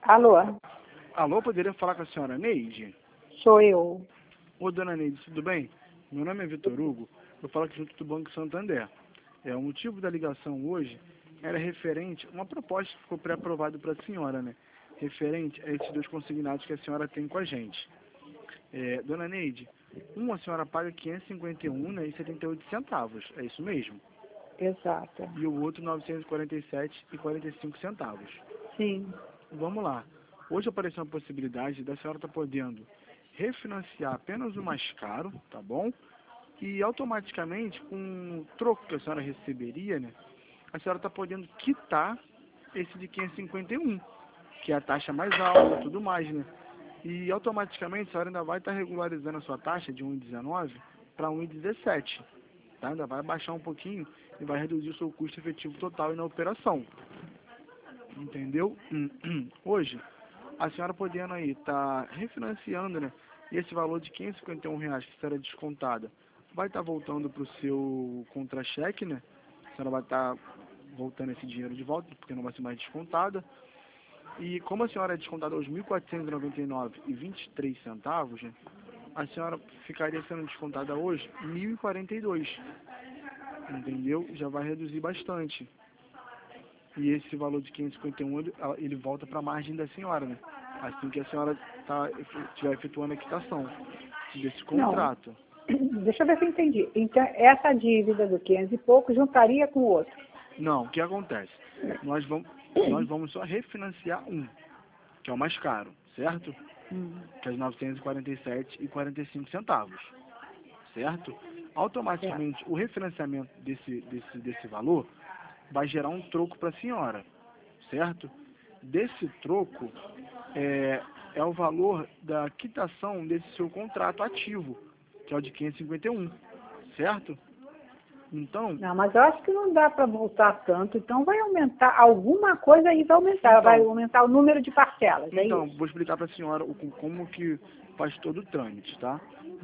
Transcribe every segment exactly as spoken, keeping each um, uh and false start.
Alô, Alô, poderia falar com a senhora Neide? sou eu. Ô, dona Neide, tudo bem? Meu nome é Vitor Hugo, eu falo aqui junto do Banco Santander. É, o motivo da ligação hoje era referente a uma proposta que ficou pré-aprovada para a senhora, né? Referente a esses dois consignados que a senhora tem com a gente. É, dona Neide, um a senhora paga quinhentos e cinquenta e um, né, e setenta e oito centavos, é isso mesmo? Exato. E o outro novecentos e quarenta e sete e quarenta e cinco centavos. Sim. Vamos lá. Hoje apareceu a possibilidade da senhora estar podendo refinanciar apenas o mais caro, tá bom? E automaticamente, com o troco que a senhora receberia, né, a senhora está podendo quitar esse de quinhentos e cinquenta e um, que é a taxa mais alta, tudo mais, né? E automaticamente a senhora ainda vai estar regularizando a sua taxa de um vírgula dezenove para um vírgula dezessete, tá? Ainda vai baixar um pouquinho e vai reduzir o seu custo efetivo total na operação. Entendeu? Hoje, a senhora podendo aí estar tá refinanciando, né? E esse valor de quinhentos e cinquenta e um reais que será descontada vai estar tá voltando para o seu contra-cheque, né? A senhora vai estar tá voltando esse dinheiro de volta, porque não vai ser mais descontada. E como a senhora é descontada aos mil quatrocentos e noventa e nove reais e vinte e três centavos, né? A senhora ficaria sendo descontada hoje mil e quarenta e dois reais. Entendeu? Já vai reduzir bastante. E esse valor de quinhentos e cinquenta e um, ele, ele volta para a margem da senhora, né? Assim que a senhora tá, estiver efetuando a quitação desse contrato. Não. Deixa eu ver se eu entendi. Então, essa dívida do quinhentos e pouco juntaria com o outro? Não, o que acontece? Nós vamos, nós vamos só refinanciar um, que é o mais caro, certo? Hum. Que é de novecentos e quarenta e sete reais e quarenta e cinco centavos, certo? Automaticamente, Certo. o refinanciamento desse, desse, desse valor vai gerar um troco para a senhora, certo? Desse troco é, é o valor da quitação desse seu contrato ativo, que é o de quinhentos e cinquenta e um, certo? Então, Não, mas eu acho que não dá para voltar tanto, então vai aumentar, alguma coisa aí vai aumentar, então, vai aumentar o número de parcelas, é então isso? vou explicar para a senhora o, como que faz todo o trâmite, tá?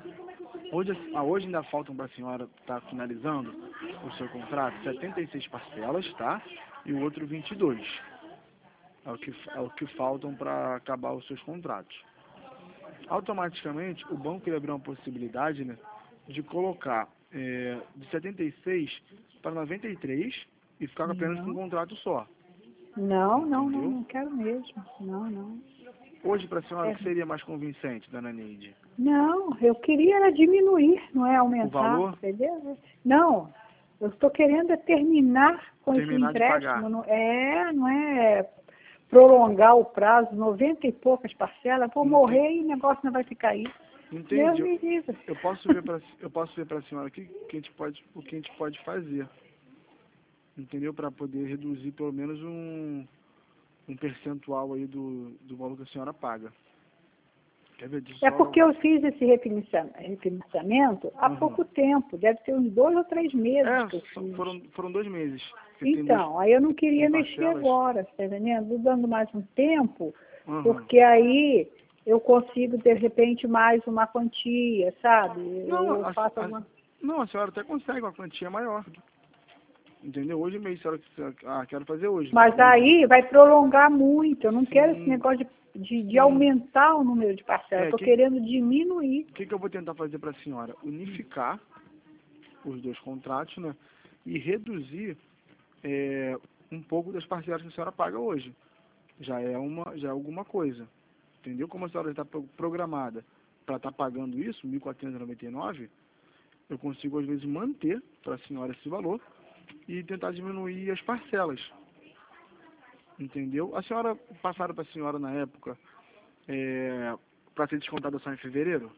Hoje, ah, hoje ainda faltam para a senhora estar tá finalizando o seu contrato setenta e seis parcelas, tá? E o outro vinte e dois. É o que, é o que faltam para acabar os seus contratos. Automaticamente, o banco ele abriu uma possibilidade, né, de colocar é, de setenta e seis para noventa e três e ficar apenas com um Não, contrato só. não, não, não, Entendeu? não quero mesmo. Não, não. Hoje, para a senhora, o É. que seria mais convincente, dona Neide? Não, eu queria era diminuir, não é O aumentar, valor? entendeu? Não, eu estou querendo é terminar com esse Terminar de pagar. empréstimo, não é, não é prolongar o prazo, noventa e poucas parcelas, vou Ente- morrer e o negócio não vai ficar aí. Deus Entendi. me livre. Eu posso ver para eu posso ver para a senhora aqui que a gente pode, o que a gente pode fazer. Entendeu? Para poder reduzir pelo menos um, um percentual aí do, do valor que a senhora paga. Quer ver? Deixa É eu só... porque eu fiz esse refinancia- refinanciamento há Aham. pouco tempo, deve ter uns dois ou três meses que eu É, só- fiz. foram, foram dois meses. Porque tem dois, Então, aí eu não queria tem mexer parcelas. agora, tá entendendo? Dando mais um tempo, Aham. porque aí eu consigo, de repente, mais uma quantia, sabe? Não, Eu a, faço a, alguma... não, a senhora até consegue uma quantia maior. Entendeu? Hoje mesmo, a senhora, ah, quero fazer hoje. Mas Hoje. aí vai prolongar muito. Eu não quero esse Sim, negócio de, de, de sim. aumentar o número de parcelas. É, Estou que, querendo diminuir. O que, que eu vou tentar fazer para a senhora? Unificar os dois contratos, né? E reduzir é, um pouco das parcelas que a senhora paga hoje. Já é, uma, já é alguma coisa. Entendeu? Como a senhora está programada para estar tá pagando isso, mil quatrocentos e noventa e nove, eu consigo às vezes manter para a senhora esse valor e tentar diminuir as parcelas. Entendeu? A senhora, passaram para a senhora na época é, para ser descontada só em fevereiro?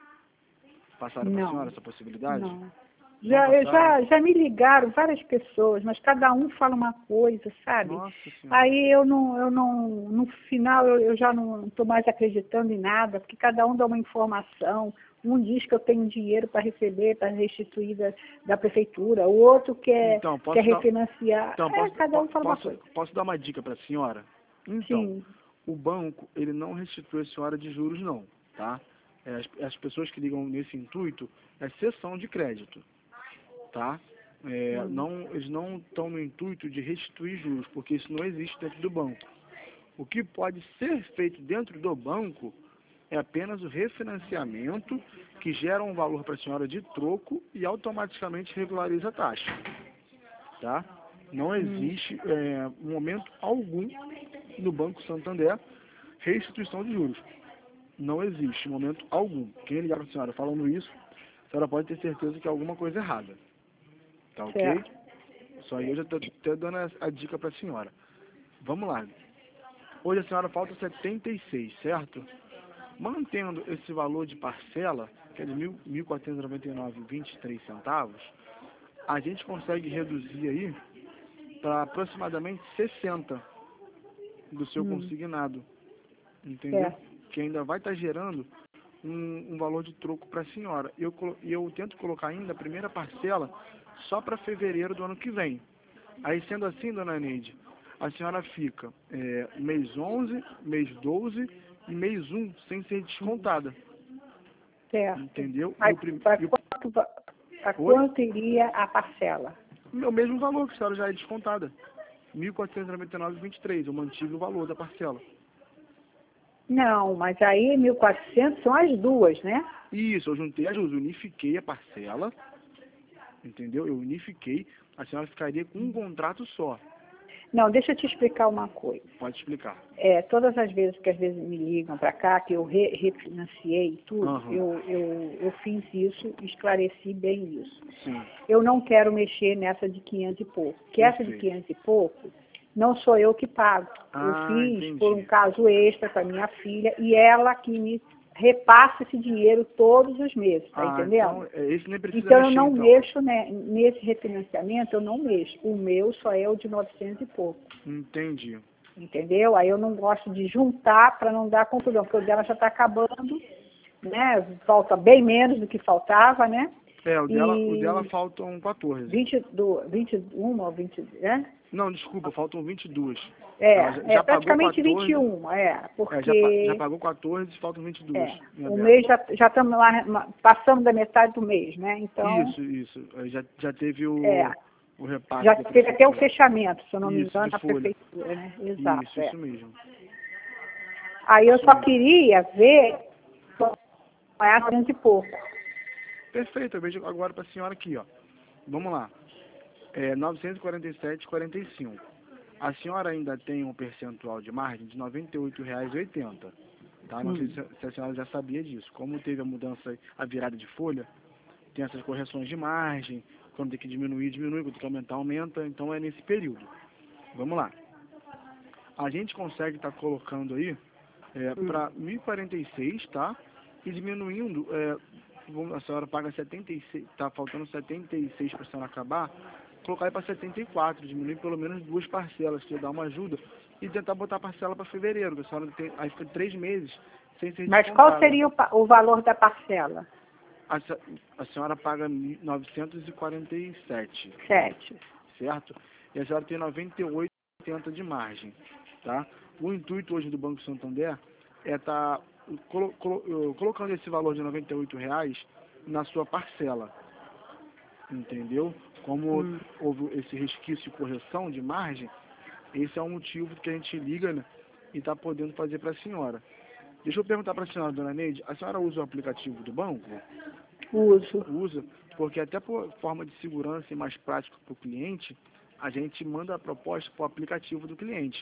Passaram para a Não, senhora essa possibilidade? não. Não Já, eu passaram? já, já me ligaram várias pessoas, mas cada um fala uma coisa, sabe? Nossa senhora. Aí eu não, eu não, no final eu, eu já não estou mais acreditando em nada, porque cada um dá uma informação. Um diz que eu tenho dinheiro para receber, para restituir da, da prefeitura, o outro quer, Então, posso quer dar, refinanciar. então, É, posso, cada um po- fala uma posso, coisa. posso dar uma dica para a senhora? Então, Sim, o banco, ele não restitui a senhora de juros não, tá? É, as, as pessoas que ligam nesse intuito é cessão de crédito, tá? É, hum, não, eles não estão no intuito de restituir juros, porque isso não existe dentro do banco. O que pode ser feito dentro do banco é apenas o refinanciamento, que gera um valor para a senhora de troco e automaticamente regulariza a taxa. Tá? Não existe, é, momento algum, no Banco Santander, restituição de juros. Não existe, momento algum. Quem ligar para a senhora falando isso, a senhora pode ter certeza que é alguma coisa errada. Tá ok? Certo. Só aí eu já estou até dando a, a dica para a senhora. Vamos lá. Hoje a senhora falta setenta e seis, certo? Mantendo esse valor de parcela, que é de mil quatrocentos e noventa e nove vírgula vinte e três centavos, a gente consegue reduzir aí para aproximadamente sessenta do seu Hum. consignado. Entendeu? É. Que ainda vai estar gerando um, um valor de troco para a senhora. Eu, eu tento colocar ainda a primeira parcela só para fevereiro do ano que vem. Aí, sendo assim, dona Neide, a senhora fica é, mês onze, mês doze e mês um sem ser descontada. Certo. Entendeu? Aí, Prim... para eu... quanto, pra quanto iria a parcela? O mesmo valor que a senhora já é descontada. mil quatrocentos e noventa e nove vírgula vinte e três. Eu mantive o valor da parcela. Não, mas aí mil e quatrocentos são as duas, né? Isso, eu juntei as duas, unifiquei a parcela, entendeu? Eu unifiquei, a senhora ficaria com um contrato só. Não, deixa eu te explicar uma coisa. Pode explicar. É, todas as vezes que às vezes me ligam para cá, que eu re refinanciei tudo, Uhum. eu, eu, eu fiz isso, esclareci bem isso. Sim. Eu não quero mexer nessa de quinhentos e pouco, porque essa de quinhentos e pouco não sou eu que pago. Ah, eu fiz entendi. por um caso extra para minha filha e ela que me repassa esse dinheiro todos os meses, tá Ah, entendendo? então, esse nem precisa Então eu mexer, não então. mexo, né, nesse refinanciamento, eu não mexo. O meu só é o de novecentos e pouco. Entendi. Entendeu? Aí eu não gosto de juntar para não dar confusão, porque o dela já está acabando, né? Falta bem menos do que faltava, né? É, o dela, E o dela faltam quatorze. vinte, do, vinte e um ou vinte, né? Não, desculpa, faltam vinte e dois. É, Ela já, é já praticamente pagou quatorze, vinte e um, é, porque é, já, pa- já pagou quatorze, faltam vinte e dois. é, em o aberto. mês já já estamos lá, passamos da metade do mês, né? Então, Isso, isso. Aí Já, já teve o, é, o repasse já da teve até o prefeitura. fechamento, se eu não me Isso, engano, de da folha. prefeitura, né? Exato, Isso, é. isso mesmo. Aí eu Isso só mesmo. queria ver qual é a grande pouco. Perfeito, eu vejo agora para a senhora aqui, ó. Vamos lá. É novecentos e quarenta e sete vírgula quarenta e cinco. A senhora ainda tem um percentual de margem de noventa e oito reais e oitenta centavos. Tá? Não Hum. sei se se a senhora já sabia disso. Como teve a mudança, a virada de folha, tem essas correções de margem. Quando tem que diminuir, diminui. Quando tem que aumentar, aumenta. Então é nesse período. Vamos lá. A gente consegue estar colocando aí é, para mil e quarenta e seis, tá? E diminuindo, é, vamos- a senhora paga setenta e seis, tá faltando setenta e seis para a senhora acabar, colocar aí para setenta e quatro, diminuir pelo menos duas parcelas, que dá uma ajuda, e tentar botar a parcela para fevereiro, que a senhora tem, aí fica três meses sem ser Mas qual descontada. seria o, pa- o valor da parcela? A, se- a senhora paga novecentos e quarenta e sete, Sete. certo? E a senhora tem noventa e oito vírgula oitenta de margem, tá? O intuito hoje do Banco Santander é estar colo, colo, colocando esse valor de noventa e oito reais na sua parcela, entendeu? Como Hum. houve esse resquício de correção de margem, esse é o motivo que a gente liga, né, e está podendo fazer para a senhora. Deixa eu perguntar para a senhora, dona Neide, a senhora usa o aplicativo do banco? Uso. Usa, porque até por forma de segurança e mais prático para o cliente, a gente manda a proposta para o aplicativo do cliente.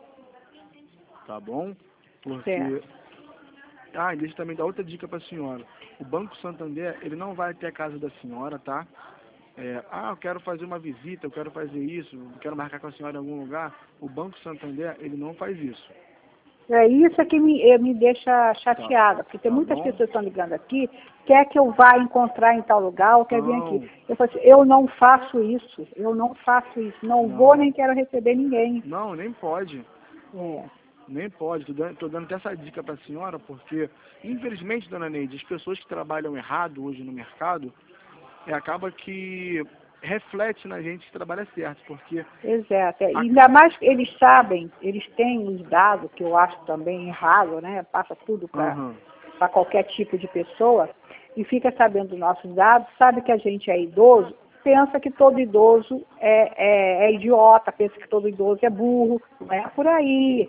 Tá bom? Porque... Certo. Ah, e deixa eu também dar outra dica para a senhora. O Banco Santander, ele não vai até a casa da senhora, tá? É, ah, eu quero fazer uma visita, eu quero fazer isso, eu quero marcar com a senhora em algum lugar. O Banco Santander, ele não faz isso. É isso que me, eh, me deixa chateada, porque tem Tá muitas bom. pessoas que estão ligando aqui, quer que eu vá encontrar em tal lugar, ou quer vir Não. aqui. Eu falo assim, eu não faço isso, eu não faço isso, não, Não. vou nem quero receber ninguém. Não, nem pode. É. Nem pode. Tô dando, tô dando até essa dica para a senhora, porque, infelizmente, dona Neide, as pessoas que trabalham errado hoje no mercado, é, acaba que reflete na gente que trabalha certo, porque... Exato. É. A... Ainda mais que eles sabem, eles têm os dados, que eu acho também errado, né? Passa tudo para Uhum. para qualquer tipo de pessoa, e fica sabendo dos nossos dados, sabe que a gente é idoso, pensa que todo idoso é, é, é idiota, pensa que todo idoso é burro, não é por aí.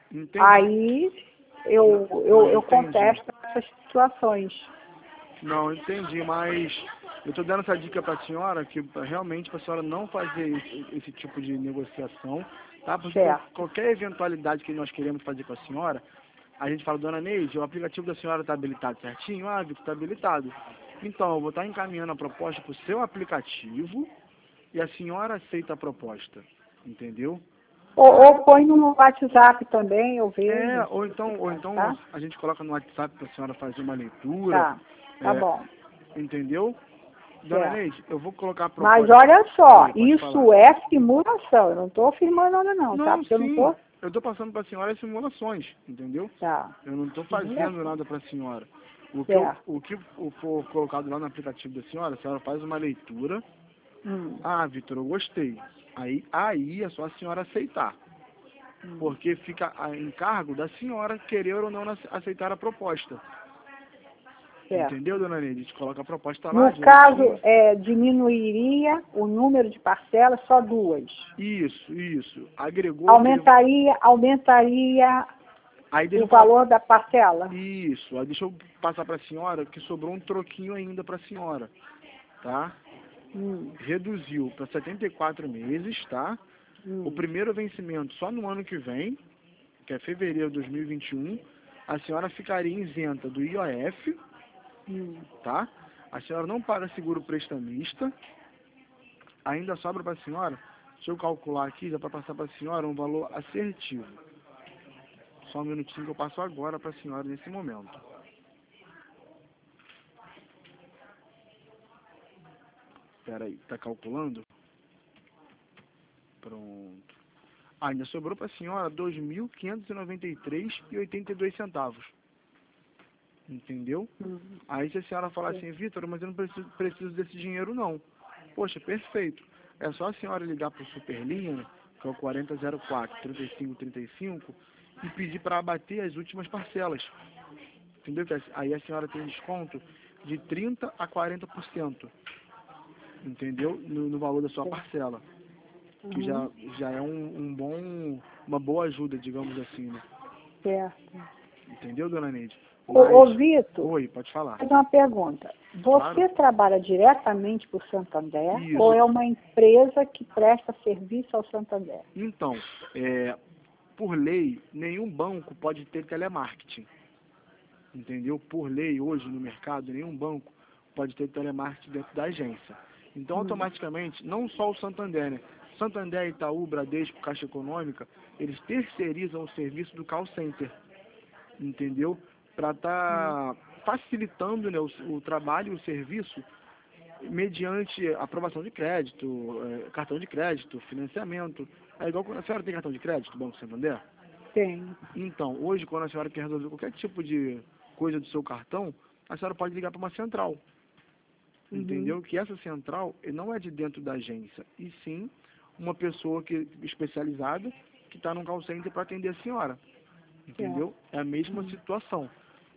Entendi. Aí eu, eu, eu Entendi. contesto essas situações. Não, entendi, mas eu estou dando essa dica para a senhora, que pra- realmente para a senhora não fazer esse, esse tipo de negociação, tá? Porque qual- Certo. qualquer eventualidade que nós queremos fazer com a senhora, a gente fala, dona Neide, o aplicativo da senhora está habilitado certinho? Ah, Vitor, está habilitado. Então, eu vou estar encaminhando a proposta para o seu aplicativo e a senhora aceita a proposta, entendeu? Ou, ou põe no WhatsApp também, eu vejo. É, ou então, ou então Tá? a gente coloca no WhatsApp para a senhora fazer uma leitura, Tá, tá é, bom. entendeu? Dona Certo. Neide, eu vou colocar a Mas proposta. olha só, Oi, pode isso falar. é simulação. Eu não estou afirmando nada não, tá? Não, Porque eu não sim, estou... eu estou passando para a senhora as simulações, entendeu? Tá. Eu não estou fazendo nada para a senhora. O que, eu, Certo. o que for colocado lá no aplicativo da senhora, a senhora faz uma leitura. Hum. Ah, Vitor, eu gostei. Aí, aí é só a senhora aceitar. Hum. Porque fica a encargo da senhora querer ou não aceitar a proposta. Certo. Entendeu, dona Neide? A gente coloca a proposta lá. No caso, é, diminuiria o número de parcelas, só duas. Isso, isso. Agregou... Aumentaria, aumentaria Aí deixa o eu falar- valor da parcela? Isso. Aí deixa eu passar para a senhora que sobrou um troquinho ainda para a senhora, tá? Hum. Reduziu para setenta e quatro meses, tá? Hum. O primeiro vencimento só no ano que vem, que é fevereiro de dois mil e vinte e um, a senhora ficaria isenta do I O F, Hum. tá? A senhora não paga seguro prestamista. Ainda sobra para a senhora, deixa eu calcular aqui, já para passar para a senhora um valor assertivo. Só um minutinho que eu passo agora para a senhora nesse momento. Espera aí, tá calculando? Pronto. Ah, ainda sobrou para a senhora dois mil quinhentos e noventa e três reais e oitenta e dois centavos. Entendeu? Hum. Aí se a senhora falar assim, Vitor, mas eu não preciso, preciso desse dinheiro não. Poxa, perfeito. É só a senhora ligar para o Superlinha, né, que é o quarenta zero quatro, trinta e cinco trinta e cinco, e pedir para abater as últimas parcelas. Entendeu? Que aí a senhora tem desconto de trinta a quarenta por cento. Entendeu? No, no valor da sua parcela. Que já, Uhum. já é um, um bom, uma boa ajuda, digamos assim, né? Certo. Entendeu, dona Neide? Ô, ô Vitor, Oi, pode falar. faz uma pergunta. Você Claro. trabalha diretamente para o Santander Isso. ou é uma empresa que presta serviço ao Santander? Então, é, por lei, nenhum banco pode ter telemarketing. Entendeu? Por lei, hoje no mercado, nenhum banco pode ter telemarketing dentro da agência. Então, Hum. automaticamente, não só o Santander, né? Santander, Itaú, Bradesco, Caixa Econômica, eles terceirizam o serviço do call center. Entendeu? Para estar facilitando, né, o, o trabalho e o serviço mediante aprovação de crédito, é, cartão de crédito, financiamento. É igual quando a senhora tem cartão de crédito, Banco Santander? Tem. Então, hoje, quando a senhora quer resolver qualquer tipo de coisa do seu cartão, a senhora pode ligar para uma central. Uhum. Entendeu? Que essa central não é de dentro da agência, e sim uma pessoa que, especializada que está num call center para atender a senhora. Entendeu? É a mesma Uhum. situação.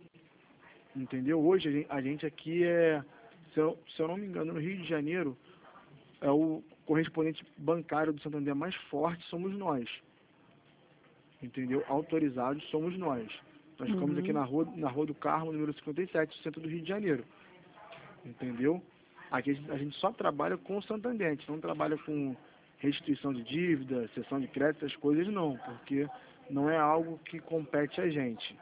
Entendeu? Hoje a gente, a gente aqui é, se eu, se eu não me engano, no Rio de Janeiro, é o correspondente bancário do Santander mais forte, somos nós. Entendeu? Autorizados somos nós. Nós ficamos Uhum. aqui na rua, na rua do Carmo, número cinquenta e sete, centro do Rio de Janeiro. Entendeu? Aqui a gente, a gente só trabalha com o Santander, a gente não trabalha com restituição de dívida, cessão de crédito, essas coisas não, porque não é algo que compete a gente.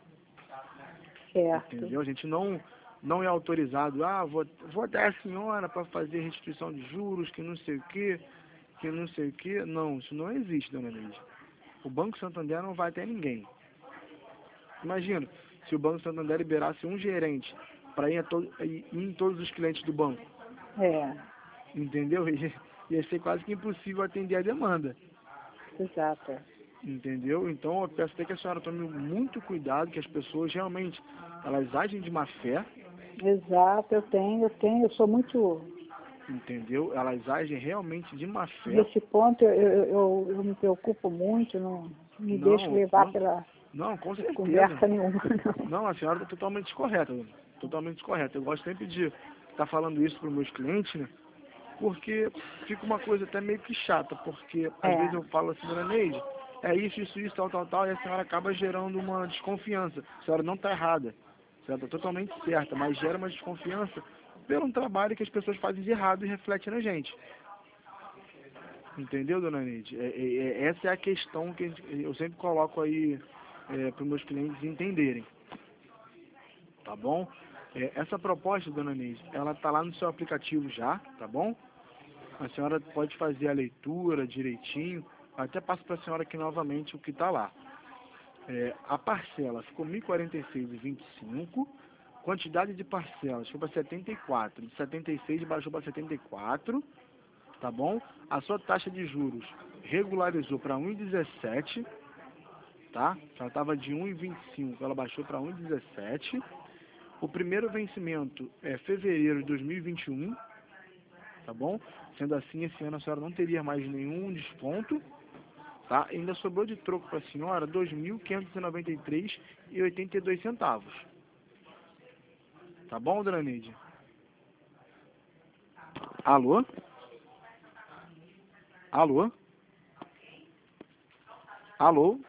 Certo. Entendeu? A gente não, não é autorizado, ah, vou, vou dar a senhora para fazer restituição de juros, que não sei o que, que não sei o que. Não, isso não existe, dona Neide. O Banco Santander não vai até ninguém. Imagina, se o Banco Santander liberasse um gerente para ir, ir em todos os clientes do banco. É. Entendeu? Ia ser quase que impossível atender a demanda. Exato. Entendeu? Então eu peço até que a senhora tome muito cuidado, que as pessoas realmente, elas agem de má fé. Exato, eu tenho, eu tenho, eu sou muito... Entendeu? Elas agem realmente de má fé. Nesse ponto eu, eu, eu, eu me preocupo muito, não me Não, deixo levar com- pela Não, com certeza. conversa nenhuma, não. Não, a senhora está totalmente descorreta. Totalmente descorreta. Eu gosto sempre de estar falando isso para os meus clientes, né? Porque fica uma coisa até meio que chata, porque às É. vezes eu falo assim, dona Neide, é isso, isso, isso, tal, tal, tal, e a senhora acaba gerando uma desconfiança. A senhora não está errada, a senhora está totalmente certa, mas gera uma desconfiança pelo trabalho que as pessoas fazem de errado e refletem na gente. Entendeu, dona Neide? É, é, é, essa é a questão que eu sempre coloco aí é, para os meus clientes entenderem. Tá bom? É, essa proposta, dona Neide, ela tá lá no seu aplicativo já, tá bom? A senhora pode fazer a leitura direitinho. Até passo para a senhora aqui novamente o que está lá. É, a parcela ficou mil e quarenta e seis reais e vinte e cinco centavos. Quantidade de parcelas foi para setenta e quatro. De setenta e seis baixou para setenta e quatro. Tá bom? A sua taxa de juros regularizou para um vírgula dezessete. Tá? Ela estava de um vírgula vinte e cinco, ela baixou para um vírgula dezessete. O primeiro vencimento é fevereiro de dois mil e vinte e um. Tá bom? Sendo assim, esse ano a senhora não teria mais nenhum desconto. Tá? Ainda sobrou de troco para a senhora dois mil quinhentos e noventa e três reais e oitenta e dois centavos. Tá bom, dona Neide? Alô? Alô? Alô?